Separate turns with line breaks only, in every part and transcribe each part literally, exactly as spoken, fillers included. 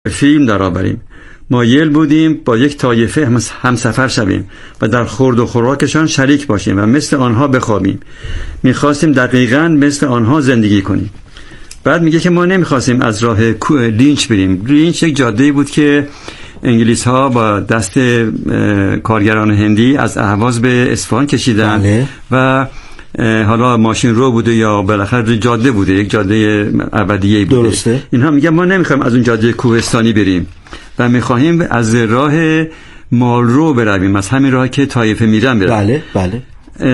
فیلم در آوریم. مایل بودیم با یک طایفه همسفر شویم و در خورد و خوراکشان شریک باشیم و مثل آنها بخوابیم. میخواستیم دقیقاً مثل آنها زندگی کنیم. بعد میگه که ما نمیخواستیم از راه لینچ بریم. لینچ یک جاده‌ای بود که انگلیس ها با دست کارگران هندی از اهواز به اصفهان کشیدن. بله. و حالا ماشین رو بوده یا بالاخره جاده بوده، یک جاده ابدیه‌ای بوده. درسته. اینها میگن ما نمیخوایم از اون جاده کوهستانی بریم و میخواهیم از راه مال رو برویم، از همین راه که طایفه میرن برویم.
بله بله.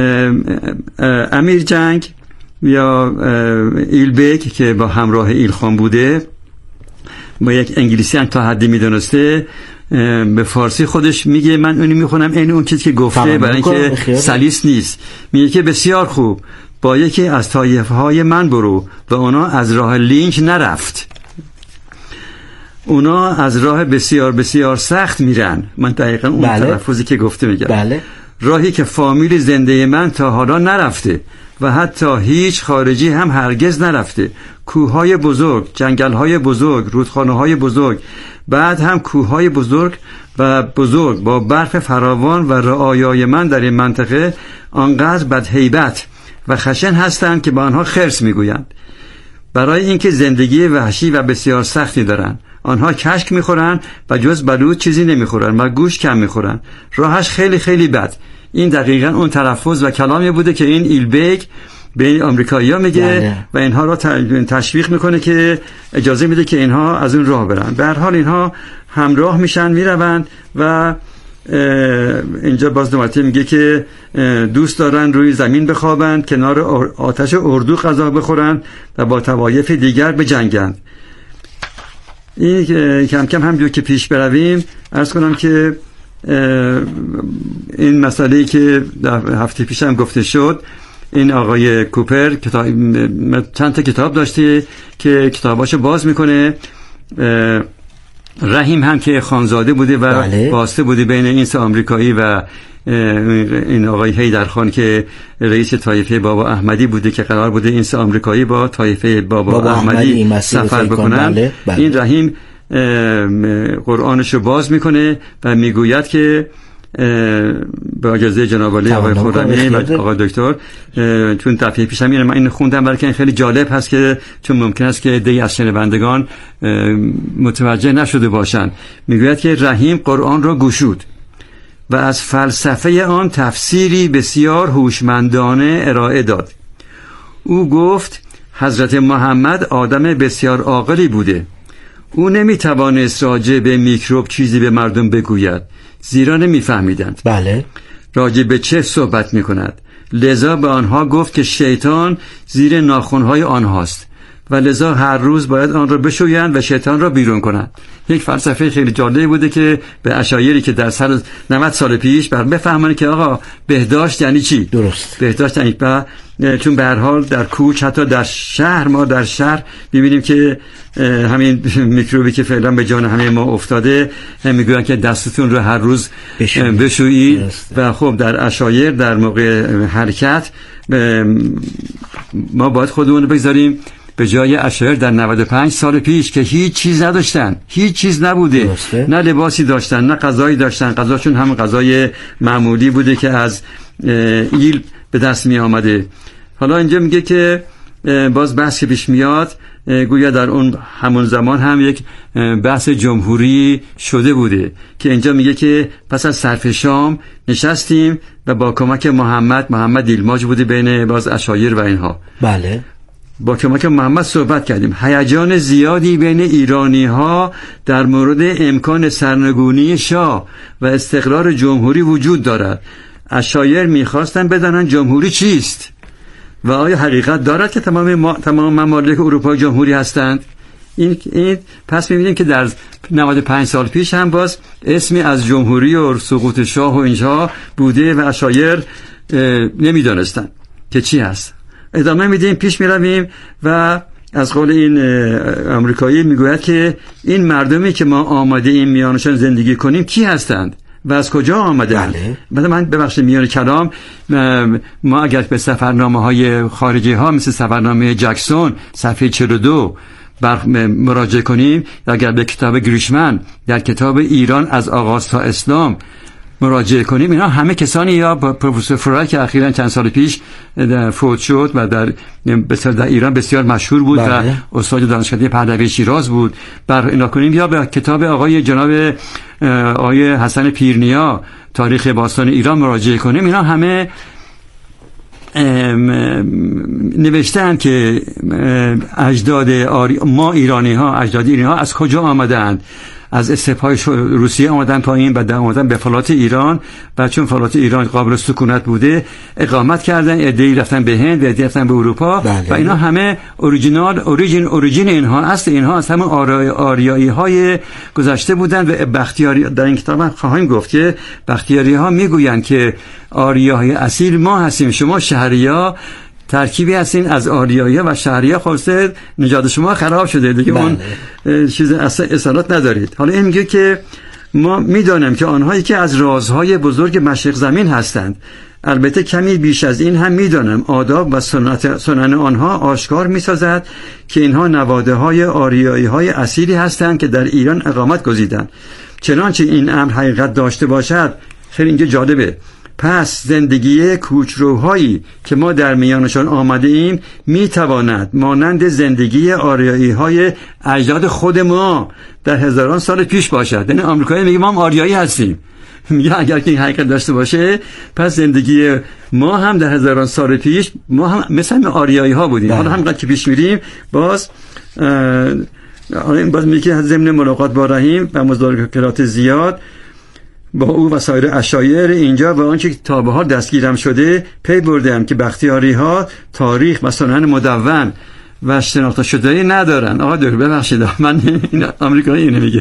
امیر جنگ یا ایلبک که با همراه ایلخان بوده، با یک انگلیسی هم تا حدی میدونسته، به فارسی خودش میگه من اونی میخونم این اون چیزی که گفته، برای اینکه سلیس نیست. میگه که بسیار خوب، با یکی از طایفه های من برو و اونا از راه لینچ نرفت، اونا از راه بسیار بسیار سخت میرن. من دقیقا اون بله. تلفظی که گفته میگم. بله. راهی که فامیل زنده من تا حالا نرفته و حتی هیچ خارجی هم هرگز نرفته. کوههای بزرگ، جنگلهای بزرگ، رودخانه‌های بزرگ، بعد هم کوههای بزرگ و بزرگ با برف فراوان و رعایای من در این منطقه آنقدر بدهیبت و خشن هستند که به آنها خرس میگویند، برای اینکه زندگی وحشی و بسیار سختی دارند. آنها کشک میخورن و جز بلوط چیزی نمیخورن و گوشت کم میخورن. راهش خیلی خیلی بد. این دقیقاً اون تلفظ و کلامی بوده که این ایلبک به آمریکایی‌ها میگه بله. و اینها را تشویق میکنه که اجازه میده که اینها از اون راه برن. به هر حال اینها همراه میشن میروند و اینجا باز دوباره میگه که دوست دارن روی زمین بخوابند، کنار آتش اردو غذا بخورن و با طوایف دیگر بجنگند. این کم کم همجور که پیش برویم عرض کنم که این مسئله‌ای که در هفته پیش هم گفته شد، این آقای کوپر کتاب چند تا کتاب داشته که کتاباشو باز میکنه. رحیم هم که خانزاده بوده و بله. واسطه بوده بین این سه آمریکایی و این آقای حیدرخان که رئیس طایفه بابا احمدی بوده که قرار بوده این سه آمریکایی با طایفه بابا, بابا احمدی, احمدی سفر بکنن. بله. بله. این رحیم قرآنشو باز میکنه و میگوید که با اجازه جناب عالی آقای خرمی و آقای دکتر، چون دفعه پیش هم من این خوندم برای که خیلی جالب هست که چون ممکن است که عده‌ای از شنوندگان متوجه نشده باشند. میگوید که رحیم قرآن را گشود و از فلسفه آن تفسیری بسیار هوشمندانه ارائه داد. او گفت حضرت محمد آدم بسیار عاقلی بوده. او نمیتوانست راجع به میکروب چیزی به مردم بگوید، زیرا نمیفهمیدند
بله.
راجع به چه صحبت میکند. لذا به آنها گفت که شیطان زیر ناخنهای آنهاست و لذا هر روز باید آن را بشویند و شیطان را بیرون کنند. یک فلسفه خیلی جالبی بوده که به اشایری که در سر نود سال پیش بر بفهمن که آقا بهداشت یعنی چی.
درست.
بهداشت یعنی با چون به هر حال در کوچ حتی در شهر ما در شهر می‌بینیم که همین میکروبی که فعلا به جان همه ما افتاده میگوین که دستتون رو هر روز بشویید و خب در اشایر در موقع حرکت ما باید خودمون رو بگذاریم به جای اشایر در نود و پنج سال پیش که هیچ چیز نداشتن، هیچ چیز نبوده. درسته. نه لباسی داشتن نه غذایی داشتن، غذاشون هم غذای معمولی بوده که از ایل به دست می آمده. حالا اینجا میگه که باز بحث که پیش میاد، گویا در اون همون زمان هم یک بحث جمهوری شده بوده که اینجا میگه که پس از صرف شام نشستیم و با کمک محمد محمد دیلماج بوده بین باز اشایر و اینها.
بله.
با کمک محمد صحبت کردیم. هیجان زیادی بین ایرانی ها در مورد امکان سرنگونی شاه و استقرار جمهوری وجود دارد. اشایر میخواستن بدانن جمهوری چیست و آیا حقیقت دارد که تمام ما، تمام ممالک اروپا جمهوری هستند. این, این پس میبینیم که در نود و پنج سال پیش هم باز اسمی از جمهوری و سقوط شاه و اینجا بوده و اشایر نمیدانستن که چی هست. ادامه میدیم، پیش میرویم و از قول این آمریکایی میگوید که این مردمی که ما آماده این میانشان زندگی کنیم کی هستند و از کجا آمدند. بله. من ببخشید میان کلام ما اگر به سفرنامه های خارجی ها مثل سفرنامه جکسون صفحه چهل و دو بر مراجعه کنیم، اگر به کتاب گریشمن در کتاب ایران از آغاز تا اسلام مراجعه کنیم، اینا همه کسانی، یا پروفسور فرای که اخیراً چند سال پیش فوت شد و در بسیار در ایران بسیار مشهور بود بله. و استاد دانشکده پهلوی شیراز بود، بر اینا کنیم، یا به کتاب آقای جناب آقای حسن پیرنیا تاریخ باستان ایران مراجعه کنیم، اینا همه نوشتن که اجداد ما ایرانی ها اجداد ایرانی ها از کجا آمدند. از استپ‌های روسیه آمدن پایین و در آمدن به فلات ایران، و چون فلات ایران قابل سکونت بوده اقامت کردن، عده‌ای رفتن به هند و عده‌ای رفتن به اروپا بله. و اینا همه اوریجینال اوریجین اوریجین اینها اصل اینها از همون آریایی های گذشته بودن. و بختیاری در این کتاب خواهیم گفت که بختیاری ها میگویند که آریای اصیل ما هستیم، شما شهریا ترکیبی هستین از آریایی و شهریه، خلاصه نژاد شما خراب شده دیگه بله. اون چیز اصالت ندارید. حالا این میگه که ما میدانیم که آنهایی که از رازهای بزرگ مشرق زمین هستند، البته کمی بیش از این هم میدانم آداب و سنت سنن آنها آشکار میسازد که اینها نواده های آریایی های اصیلی هستند که در ایران اقامت گزیدند. چنانچه این امر حقیقت داشته باشد، خیلی اینجا جالبه، پس زندگی کوچروهایی که ما در میانشان آمده ایم میتواند مانند زندگی آریایی های اجداد خود ما در هزاران سال پیش باشد. یعنی آمریکایی میگه ما هم آریایی هستیم، میگه اگر که این حقیقت داشته باشه پس زندگی ما هم در هزاران سال پیش ما هم مثل آریایی ها بودیم. حالا همینقدر که پیش میریم باز باز میگه ضمن ملاقات با رحیم و مذاکرات زیاد با او و سایر اشایر اینجا و آنچه تا به حال دستگیرم شده پی بردم که بختیاری ها تاریخ و سنن مدون و شناخته شده ندارن. آقا دکتر ببخشید من این آمریکایی اینو میگه.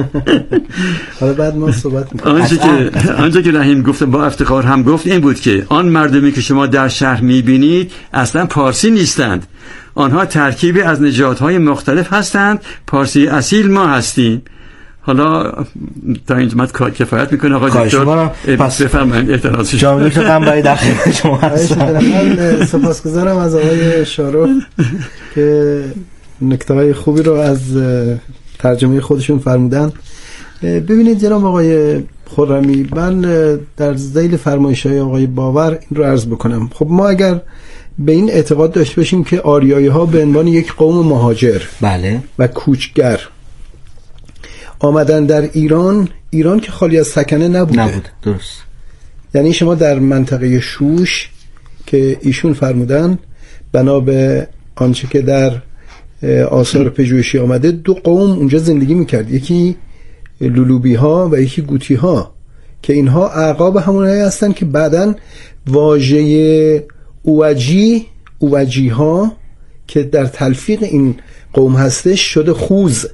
حالا بعد ما صحبت می‌کنیم.
آنچه که آنچه که رحیم گفت با افتخار هم گفت این بود که آن مردمی که شما در شهر می‌بینید اصلا پارسی نیستند، آنها ترکیبی از نژادهای مختلف هستند، پارسی اصیل ما هستیم. حالا تا اینجا مت کفایت میکنه آقای دکتر، پس بفرمایید اعتراضی
جامعه که من باید در خدمت شما هستم.
من سپاسگزارم از آقای شارو که نکته‌های خوبی رو از ترجمه خودشون فرمودن. ببینید جناب آقای خرمی، من در ذیل فرمایش‌های آقای باور این رو عرض بکنم. خب ما اگر به این اعتقاد داشته باشیم که آریایی ها به عنوان یک قوم مهاجر
بله
و کوچگر آمدن در ایران، ایران که خالی از سکنه نبوده.
نبود، درست.
یعنی شما در منطقه شوش که ایشون فرمودن بنا به آنچه که در آثار پژوهشی آمده دو قوم اونجا زندگی میکرد، یکی لولوبی ها و یکی گوتی ها که اینها اعقاب همونایی هستن که بعدن واژه اوجی اوجی ها که در تلفیق این قوم هستش شده خوز،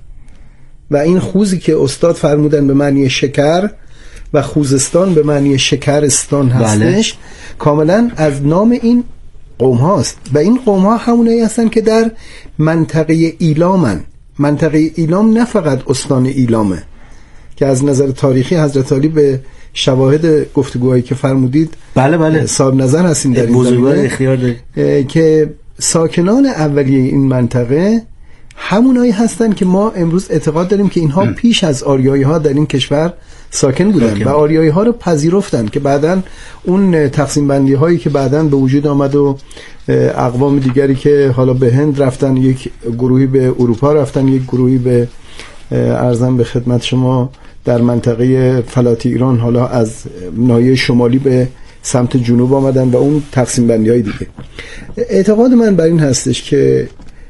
و این خوزی که استاد فرمودن به معنی شکر و خوزستان به معنی شکرستان هستش بله. کاملا از نام این قوم هاست و این قوم ها همونایی هستن که در منطقه ایلامن. منطقه ایلام نه فقط استان ایلامه که از نظر تاریخی حضرت علی به شواهد گفتگوهایی که فرمودید
بله بله
صاحب نظر هستین در این زمینه که ساکنان اولیه این منطقه همونایی هستن که ما امروز اعتقاد داریم که اینها ام. پیش از آریایی ها در این کشور ساکن بودن ساکن. و آریایی ها رو پذیرفتن که بعدن اون تقسیم بندی هایی که بعدن به وجود آمد و اقوام دیگری که حالا به هند رفتن، یک گروهی به اروپا رفتن، یک گروهی به ارزم به خدمت شما در منطقه فلات ایران حالا از ناحیه شمالی به سمت جنوب آمدن و اون تقسیم بندی های دیگه. اعتقاد من بر این هستش که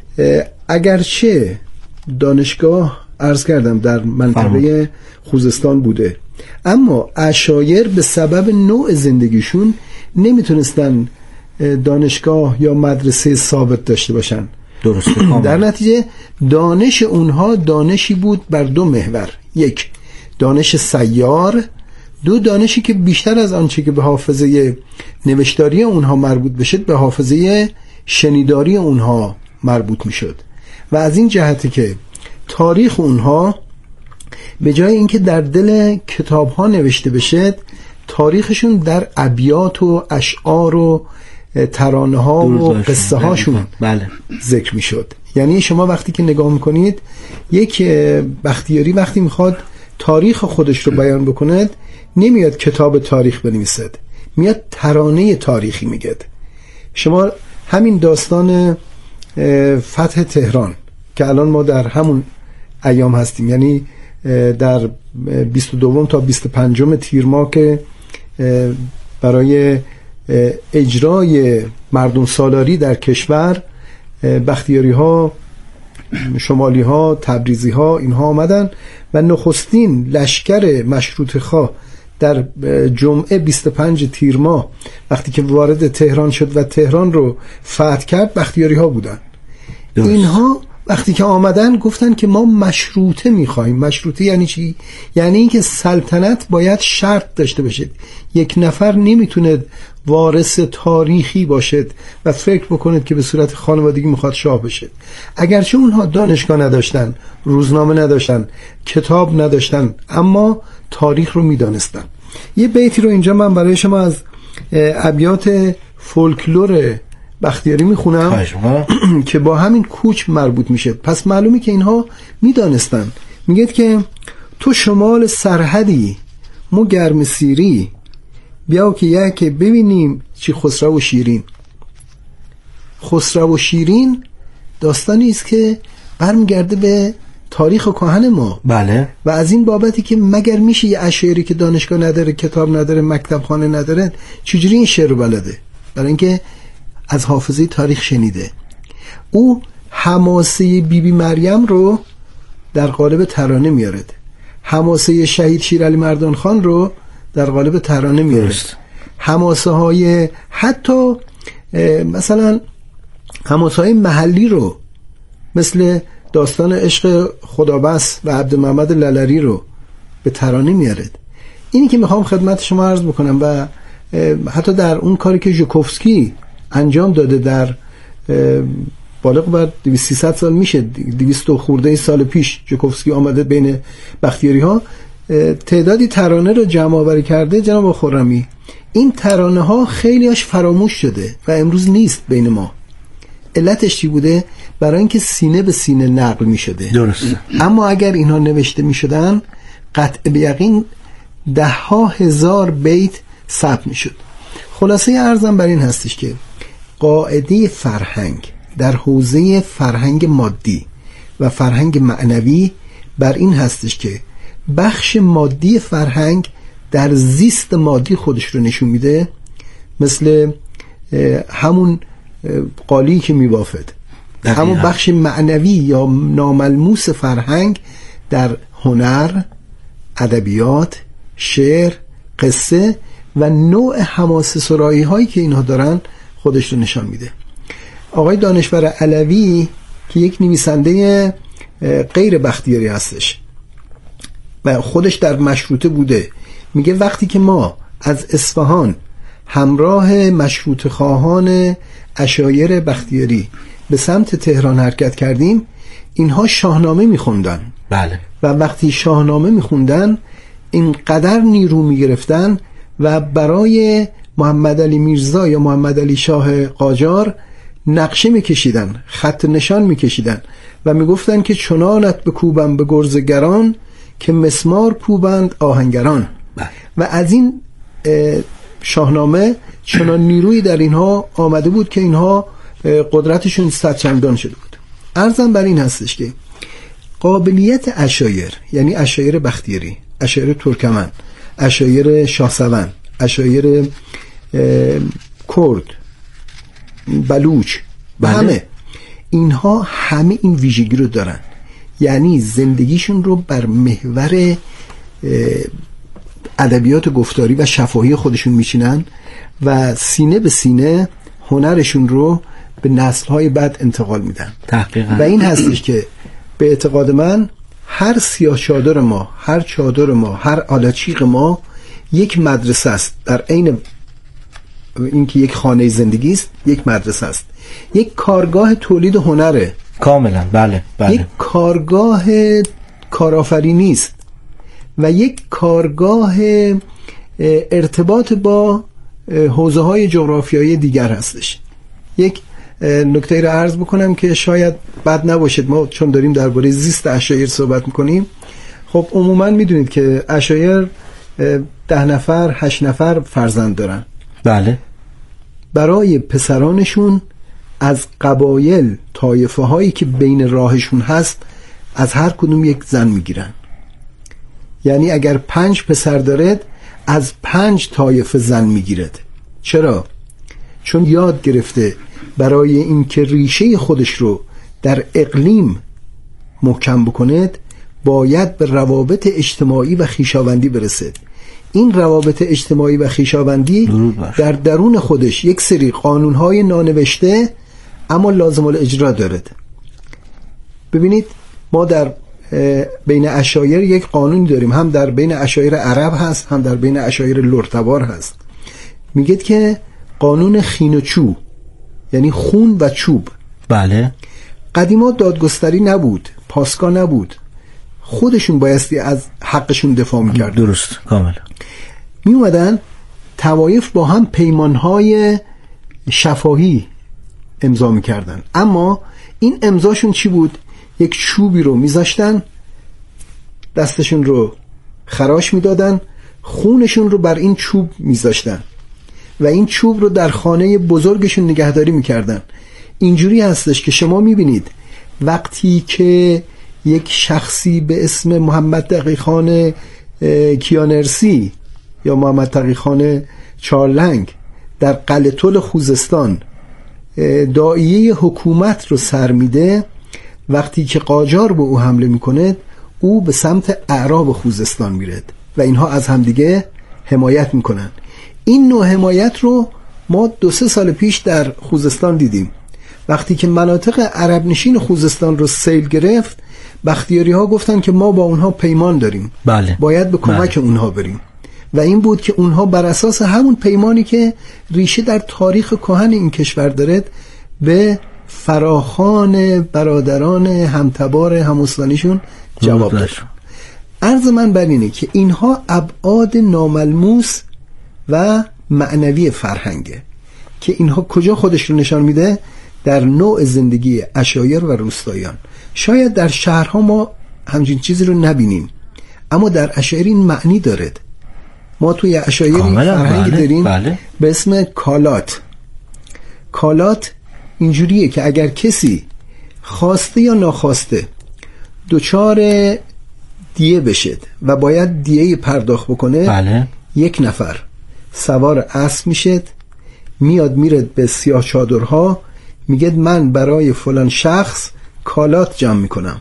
اگرچه دانشگاه عرض کردم در منطقه خوزستان بوده، اما اشایر به سبب نوع زندگیشون نمیتونستن دانشگاه یا مدرسه ثابت داشته باشن.
درسته.
در نتیجه دانش اونها دانشی بود بر دو محور، یک دانش سیار، دو دانشی که بیشتر از آنچه که به حافظه نوشتاری اونها مربوط بشه به حافظه شنیداری اونها مربوط میشد و از این جهتی که تاریخ اونها به جای اینکه در دل کتاب ها نوشته بشه، تاریخشون در ابیات و اشعار و ترانه ها و قصه هاشون
بله.
ذکر میشد. یعنی شما وقتی که نگاه میکنید یک بختیاری وقتی میخواد تاریخ خودش رو بیان بکند نمیاد کتاب تاریخ بنویسد، میاد ترانه تاریخی میگه. شما همین داستان فتح تهران که الان ما در همون ایام هستیم، یعنی در بیست و دو تا بیست و پنج تیر ماه که برای اجرای مردم سالاری در کشور بختیاری ها، شمالی ها، تبریزی ها اینها آمدن و نخستین لشکر مشروطه خواه در جمعه بیست و پنج تیر ماه وقتی که وارد تهران شد و تهران رو فتح کرد بختیاری ها بودن. درست. اینها وقتی که آمدن گفتن که ما مشروطه میخوایم. مشروطه یعنی چی؟ یعنی اینکه سلطنت باید شرط داشته باشد. یک نفر نمیتونه وارث تاریخی باشد و فکر بکنید که به صورت خانوادگی میخواد شاه بشه. اگرچه اونها دانشگاه نداشتن، روزنامه نداشتن، کتاب نداشتن، اما تاریخ رو میدانستن. یه بیتی رو اینجا من برای شما از ابیات فولکلور بختیاری میخونم که با همین کوچ مربوط میشه. پس معلومه که اینها میدانستن. میگه که تو شمال سرحدی مو گرم سیری، بیا که یک ببینیم چی خسرو و شیرین. خسرو و شیرین داستانی است که برمیگرده به تاریخ کهن ما.
بله. و
از این بابتی که مگر میشه یه اشعری که دانشگاه نداره، کتاب نداره، مکتب خانه نداره، چجوری این شعر رو بلده؟ برای اینکه از حافظه تاریخ شنیده. او حماسه بی بی مریم رو در قالب ترانه میارد، حماسه شهید شیرعلی مردان خان رو در قالب ترانه میارد، حماسه های حتی مثلا حماسه های محلی رو مثل داستان عشق خدابس و عبدالمحمد للری رو به ترانه میارد. اینی که میخوام خدمت شما عرض بکنم و حتی در اون کاری که ژوکوفسکی انجام داده در بالغ بر دویست سیصد سال میشه، دویست خورده سال پیش ژوکوفسکی آمده بین بختیاری ها تعدادی ترانه رو جمع آوری کرده. جناب خرمی، این ترانه ها خیلی هاش فراموش شده و امروز نیست بین ما. علتش چی بوده؟ برای اینکه سینه به سینه نقل می شده.
درست.
اما اگر اینها نوشته می شدن قطع به یقین ده ها هزار بیت ثبت می شد. خلاصه عرضم بر این هستش که قاعده فرهنگ در حوزه فرهنگ مادی و فرهنگ معنوی بر این هستش که بخش مادی فرهنگ در زیست مادی خودش رو نشون میده، مثل همون قالی که میبافد. همون بخش معنوی یا ناملموس فرهنگ در هنر، ادبیات، شعر، قصه و نوع حماسه سرایی هایی که اینها دارن خودش رو نشان میده. آقای دانشور علوی که یک نویسنده غیر بختیاری هستش و خودش در مشروطه بوده، میگه وقتی که ما از اصفهان همراه مشروطه خواهان عشایر بختیاری به سمت تهران حرکت کردیم، اینها شاهنامه میخوندن.
بله.
و وقتی شاهنامه میخوندن اینقدر نیرو میگرفتن و برای محمد علی میرزا یا محمد علی شاه قاجار نقشه میکشیدن، خط نشان میکشیدن و میگفتن که چنانت بکوبم به گرزگران که مسمار کوبند آهنگران.
بله.
و از این شاهنامه چنان نیرویی در اینها آمده بود که اینها قدرتشون صد چندان شده بود. عرضم بر این هستش که قابلیت عشایر، یعنی عشایر بختیاری، عشایر ترکمن، عشایر شاهسوان، عشایر کرد، بلوچ،
بله.
همه اینها همه این ویژگی رو دارن، یعنی زندگیشون رو بر محور ادبیات گفتاری و شفاهی خودشون میچینن و سینه به سینه هنرشون رو به نسل‌های بعد انتقال میدن.
تحقیقاً.
و این هستش که به اعتقاد من هر سیاه چادر ما، هر چادر ما، هر آلاچیق ما یک مدرسه است. در عین اینکه یک خانه زندگی است، یک مدرسه است، یک کارگاه تولید هنره.
کاملا. بله بله.
یک کارگاه کارآفرینی است و یک کارگاه ارتباط با حوزه های جغرافیایی دیگر هستش. یک نکته رو عرض بکنم که شاید بد نباشد، ما چون داریم درباره زیست عشایر صحبت میکنیم. خب عموما میدونید که عشایر ده نفر هشت نفر فرزند دارن.
بله.
برای پسرانشون از قبایل طایفه هایی که بین راهشون هست از هر کدوم یک زن میگیرن. یعنی اگر پنج پسر دارد از پنج طایفه زن میگیرد. چرا؟ چون یاد گرفته برای اینکه ریشه خودش رو در اقلیم محکم بکند باید به روابط اجتماعی و خویشاوندی برسد. این روابط اجتماعی و خویشاوندی در درون خودش یک سری قانونهای نانوشته اما لازم الاجرا دارد. ببینید ما در بین عشایر یک قانونی داریم، هم در بین عشایر عرب هست هم در بین عشایر لرتبار هست. میگید که قانون خین و چوب، یعنی خون و چوب.
بله.
قدیما دادگستری نبود، پاسگاه نبود، خودشون بایستی از حقشون دفاع میکرد.
درست، کاملا.
می اومدن طوایف با هم پیمانهای شفاهی امضا میکردن، اما این امضاشون چی بود؟ یک چوبی رو میذاشتن، دستشون رو خراش میدادن، خونشون رو بر این چوب میذاشتن و این چوب رو در خانه بزرگشون نگهداری میکردن. اینجوری هستش که شما میبینید وقتی که یک شخصی به اسم محمد تقیخان کیانرسی یا محمد تقیخان چارلنگ در قلعه‌طل خوزستان داعیه حکومت رو سر میده، وقتی که قاجار به او حمله میکنه او به سمت اعراب خوزستان میرد و اینها از همدیگه حمایت میکنن. این نوع حمایت رو ما دو سه سال پیش در خوزستان دیدیم. وقتی که مناطق عرب نشین خوزستان رو سیل گرفت، بختیاری ها گفتن که ما با اونها پیمان داریم.
بله.
باید به کمک بله. اونها بریم و این بود که اونها بر اساس همون پیمانی که ریشه در تاریخ کهن این کشور دارد به فراخوان برادران همتبار هموسلانیشون جواب داد. عرض من بر اینه که اینها ابعاد ناملموس و معنوی فرهنگه که اینها کجا خودش رو نشان میده؟ در نوع زندگی عشایر و روستاییان. شاید در شهرها ما همچین چیزی رو نبینیم، اما در عشایر این معنی دارد. ما توی عشایر این فرهنگی بله، داریم بله. به اسم کالات. کالات اینجوریه که اگر کسی خواسته یا ناخواسته دچار دیه بشد و باید دیه پرداخت بکنه
بله.
یک نفر سوار اسب میشد، میاد میرد به سیاه چادرها، میگه من برای فلان شخص کالات جمع میکنم.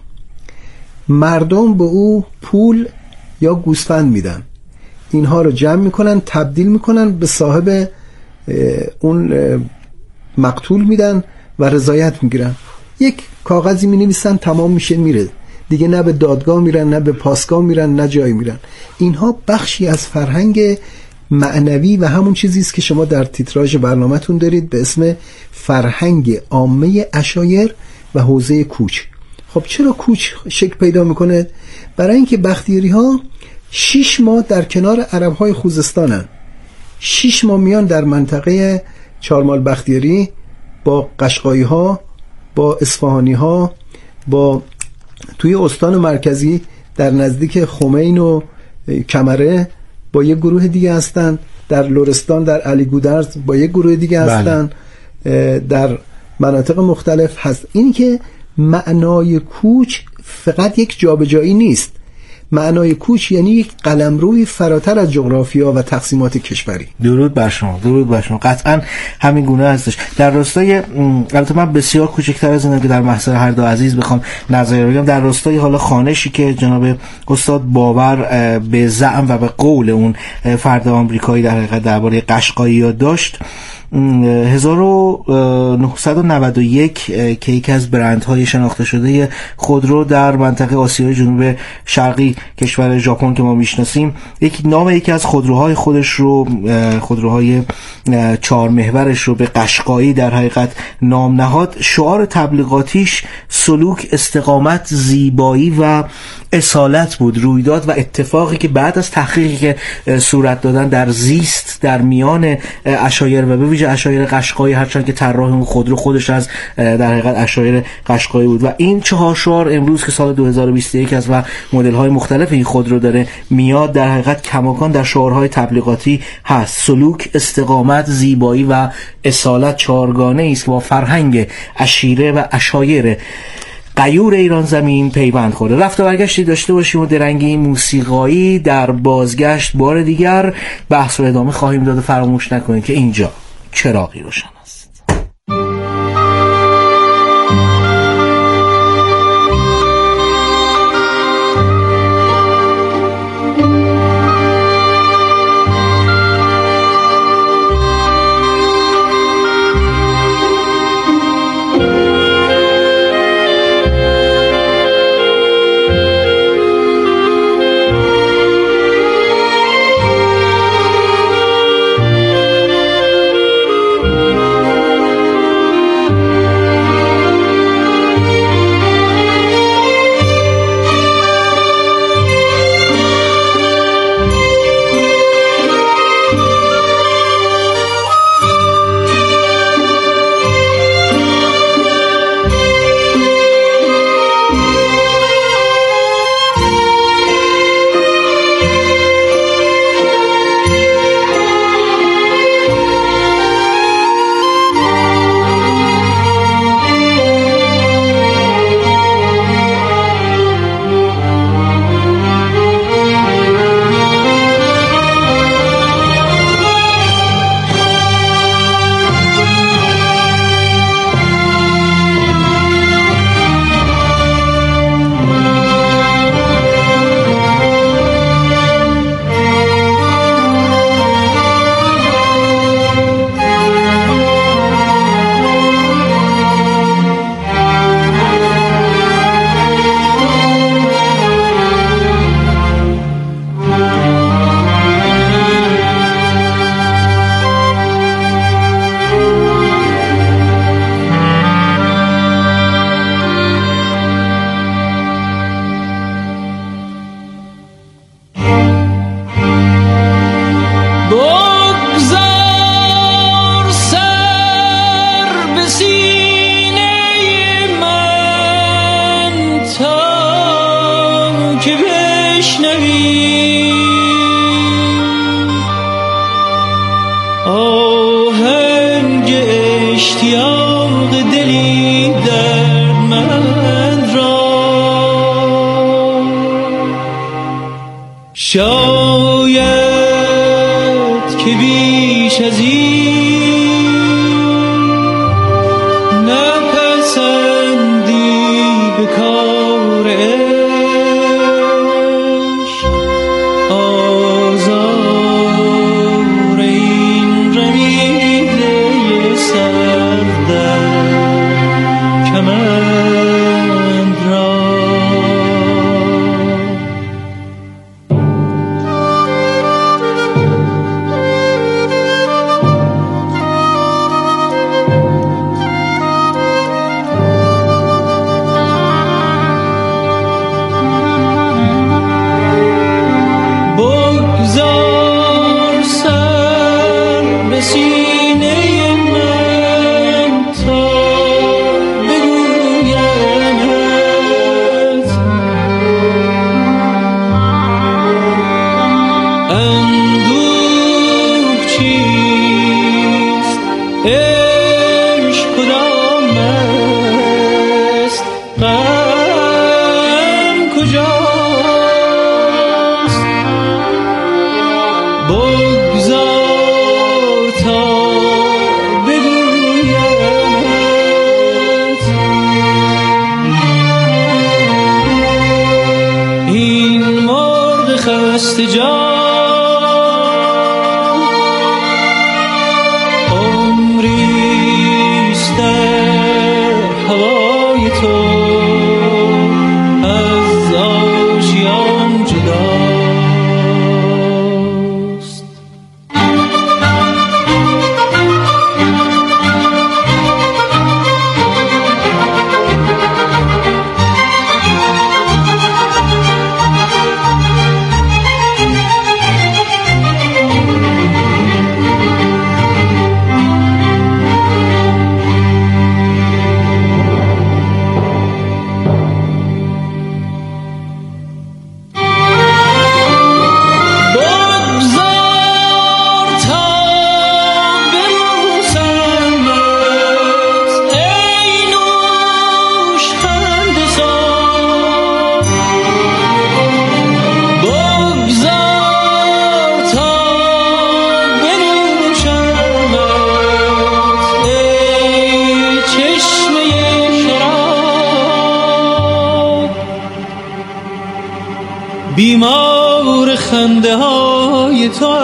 مردم به او پول یا گوسفند میدن، اینها رو جمع میکنن، تبدیل میکنن به صاحب اون مقتول میدن و رضایت میگیرن. یک کاغذی مینویسن، تمام میشه میره دیگه، نه به دادگاه میرن نه به پاسگاه میرن نه جایی میرن. اینها بخشی از فرهنگ معنوی و همون چیزی است که شما در تیتراژ برنامه‌تون دارید به اسم فرهنگ عامه عشایر و حوزه کوچ. خب چرا کوچ شکل پیدا میکنه؟ برای اینکه بختیاری ها شش ماه در کنار عرب های خوزستانن، شش ماه میان در منطقه چارمال بختیاری با قشقایی ها، با اصفهانی ها، با توی استان مرکزی در نزدیک خمین و کمره با یک گروه دیگه هستن، در لرستان در علی گودرز با یک گروه دیگه هستن بله. در مناطق مختلف هست. این که معنای کوچ فقط یک جابجایی نیست، معنای کوچ یعنی یک قلمروی فراتر از جغرافیا و تقسیمات کشوری.
درود بر شما، درود بر شما. قطعا همین گونه هستش. در راستای البته من بسیار کوچکتر از اینم که در محضر هر دو عزیز بخوام نظری بگم، در راستای حالا خانشی که جناب استاد باور به زعم و به قول اون فرد آمریکایی در حقیقت درباره قشقایی‌ها داشت، هزار و نهصد و نود و یک که یکی از برندهای شناخته شده خودرو در منطقه آسیای جنوب شرقی کشور ژاپن که ما میشناسیم، یک نام یکی از خودروهای خودش رو، خودروهای چهار محورش رو به قشقایی در حقیقت نام نهاد. شعار تبلیغاتیش سلوک، استقامت، زیبایی و اصالت بود، رویداد و اتفاقی که بعد از تحقیقی که صورت دادن در زیست در میان عشایر و به ویژه عشایر قشقایی، هرچند که طراح اون خودرو خودش از در حقیقت عشایر قشقایی بود و این چهار شعار امروز که سال دو هزار و بیست و یک است و مدل های مختلف این خودرو داره میاد، در حقیقت کماکان در شعارهای تبلیغاتی هست. سلوک، استقامت، زیبایی و اصالت چهارگانه است با فرهنگ عشیره و عشایر غیور ایران زمین پیوند خورده. رفت و برگشتی داشته باشیم و درنگی موسیقایی در بازگشت بار دیگر بحث رو ادامه خواهیم داد و فراموش نکنید که اینجا چراغی روشن است.
شاید که بیش از این نپسندی به کار عشق، آزار این رمیده سر در کمند را. بیمار خنده های تو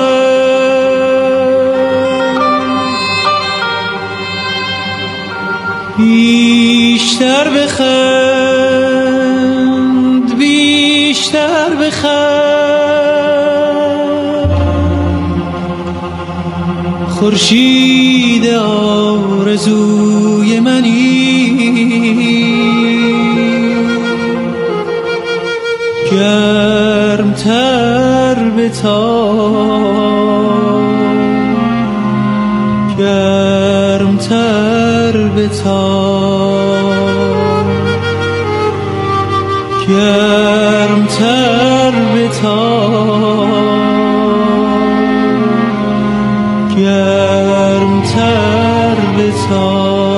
بیشتر بخند بیشتر بخند خورشید آرزوی منی گرمتر بتاب گرمتر بتاب گرمتر بتاب گرمتر بتاب.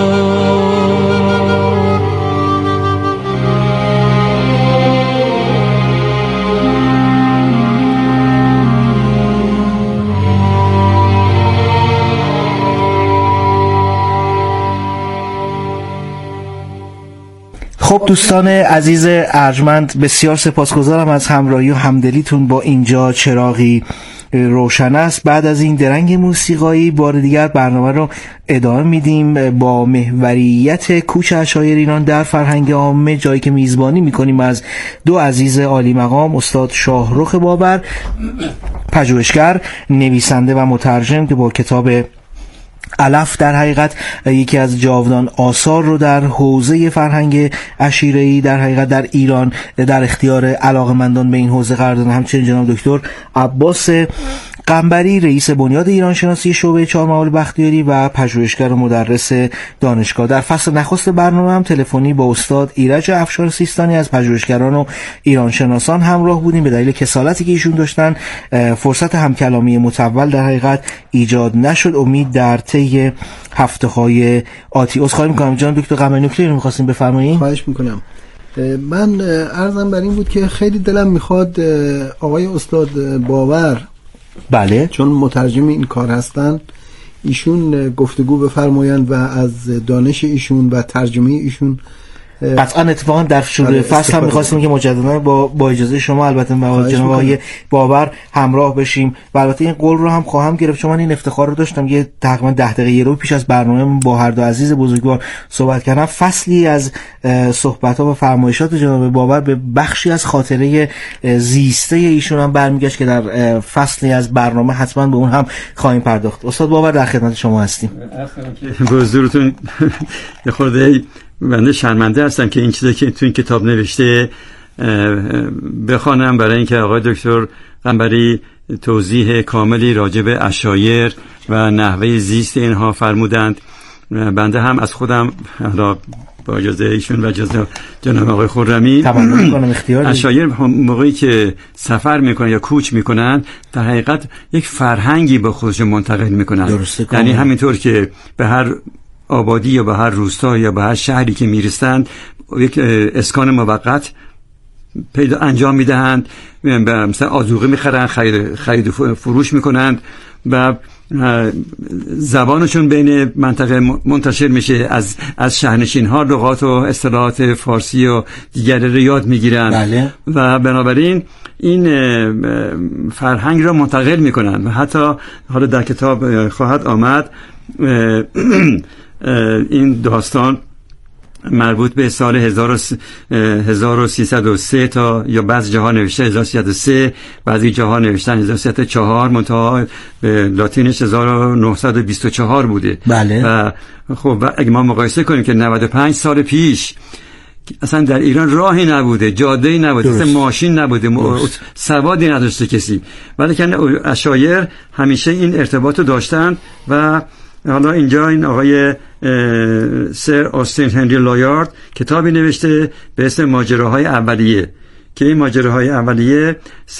خب دوستان عزیز ارجمند، بسیار سپاسگزارم از همراهی و همدلیتون با اینجا چراغی روشن است. بعد از این درنگ موسیقایی بار دیگر برنامه رو ادامه میدیم با محوریت کوچ عشایر ایران در فرهنگ عامه، جایی که میزبانی میکنیم از دو عزیز عالی مقام، استاد شاهرخ بابر، پژوهشگر، نویسنده و مترجم که با کتاب علف در حقیقت یکی از جاودان آثار رو در حوزه فرهنگ عشیره‌ای در حقیقت در ایران در اختیار علاقه‌مندان به این حوزه قرار دادن. همچنین جناب دکتر عباس قنبری، رئیس بنیاد ایران شناسی شعبه چهارمحال بختیاری و پژوهشگر و مدرس دانشگاه. در فصل نخست برنامه هم تلفنی با استاد ایرج افشار سیستانی از پژوهشگران و ایران شناسان همراه بودیم. به دلیل کسالتی که ایشون داشتن فرصت همکلامی متول در حقیقت ایجاد نشد. امید در طی هفته‌های آتی. عذرخواهی می‌کنم جناب دکتر قمری، نکته‌ای رو می‌خواستیم بفرمایید؟
خواهش می‌کنم. من عرضم بر این بود که خیلی دلم می‌خواد آقای استاد باور،
بله،
چون مترجم این کار هستن، ایشون گفتگو بفرمایند و از دانش ایشون و ترجمه ایشون
قطعا اتفاقا در شروع فصل هم می‌خواستیم که مجددا با با اجازه شما البته با جناب آقای باور همراه بشیم و البته این قول رو هم خواهم گرفت، چون من این افتخار رو داشتم یه تقریبا ده دقیقه رو پیش از برنامه با هر دو عزیز بزرگوار صحبت کردم. فصلی از صحبت‌ها و فرمایشات جناب باور به بخشی از خاطره زیسته ایشون هم برمیگشت که در فصلی از برنامه حتما به اون هم خواهیم پرداخت. استاد باور در خدمت شما هستیم.
حضورتون یه خورده بنده شرمنده هستم که این چیزی که تو این کتاب نوشته بخوانم، برای اینکه آقای دکتر قنبری توضیح کاملی راجع به عشایر و نحوه زیست اینها فرمودند. بنده هم از خودم حالا با اجازه ایشون و اجازه جناب آقای خرمی
تمنا می‌کنم اختیار
عشایر موقعی که سفر میکنن یا کوچ میکنن در حقیقت یک فرهنگی به خودشون منتقل میکنن. یعنی همینطور که به هر آبادی یا به هر روستا یا به هر شهری که میرسند یک اسکان موقت پیدا انجام میدهند، مثلا آذوقه میخرن، خرید خرید و فروش میکنند و زبانشون بین منطقه منتشر میشه، از از شهرنشین ها لغات و اصطلاحات فارسی و دیگری رو یاد میگیرن.
بله.
و بنابراین این فرهنگ را منتقل میکنن و حتی حالا در کتاب خواهد آمد این داستان مربوط به سال هزار و سیصد و سه تا یا بعضی جاها نوشته هزار و سیصد و سه، بعضی جاها نوشتن هزار و سیصد و چهار، منتها به لاتینش هزار و نهصد و بیست و چهار بوده.
بله.
و خب اگه ما مقایسه کنیم که نود و پنج سال پیش اصلا در ایران راهی نبوده، جاده‌ای نبوده، اصلا ماشین نبوده، سوادی نداشته کسی، ولی که عشایر همیشه این ارتباط رو داشتن. و حالا اینجا این آقای سر آستین هنری لایارد کتابی نوشته به اسم ماجراهای اولیه که این ماجراهای اولیه